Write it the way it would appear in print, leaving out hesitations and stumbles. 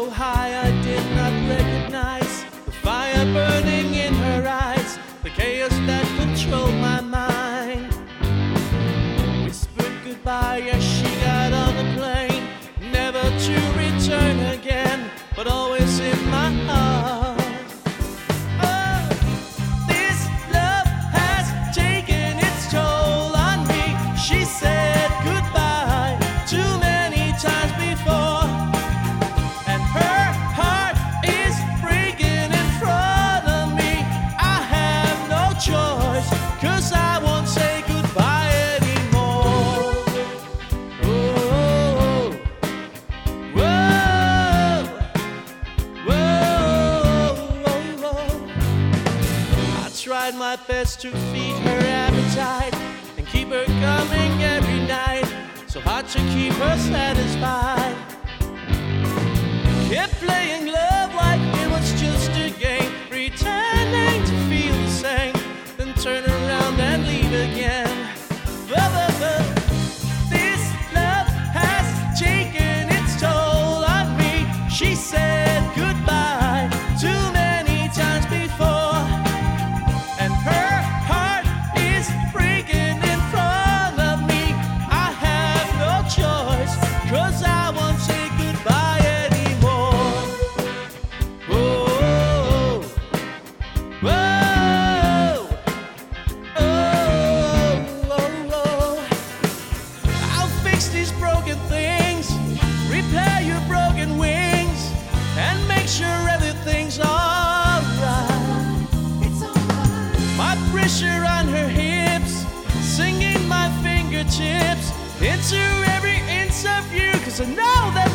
so high I did not recognize the fire burning in her eyes, the chaos that controlled my mind. Whispered goodbye as she got on the plane, never to return again, but always in my heart. Tried my best to feed her appetite and keep her coming every night, so hard to keep her satisfied. Kept playing love like it was just a game, pretending to feel the same, then turn around and leave again. This love has taken its toll on me. She said goodbye too many times before, and her heart is breaking in front of me. I have no choice, 'cause I won't say goodbye anymore. Whoa, whoa, oh, oh, oh. I'll fix these broken things, repair your broken wings, and make sure everything's alright. My pressure on her hips, singing my fingertips into every inch of you, 'cause I know that